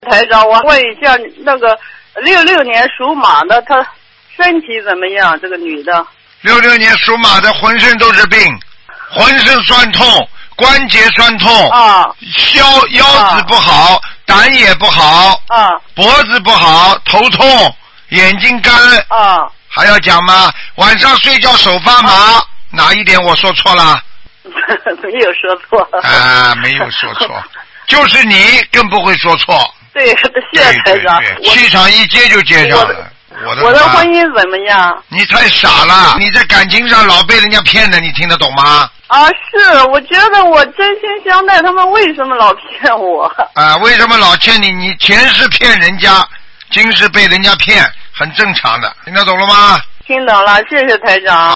台长，我问一下，那个66年属马的，她身体怎么样？这个女的。 66年属马的，浑身都是病，浑身酸痛，关节酸痛，腰子不好，胆也不好，脖子不好，头痛，眼睛干，还要讲吗？晚上睡觉手发麻，哪一点我说错了？ 没有说错。 没有说错，就是你更不会说错。 对，谢谢台长。 气场一接就接上了。 我的婚姻怎么样？ 你太傻了，你在感情上老被人家骗的，你听得懂吗？ 是，我觉得我真心相待，他们为什么老骗我？ 为什么老骗你？你前世骗人家，今世被人家骗，很正常的，听得懂了吗？ 听懂了，谢谢台长。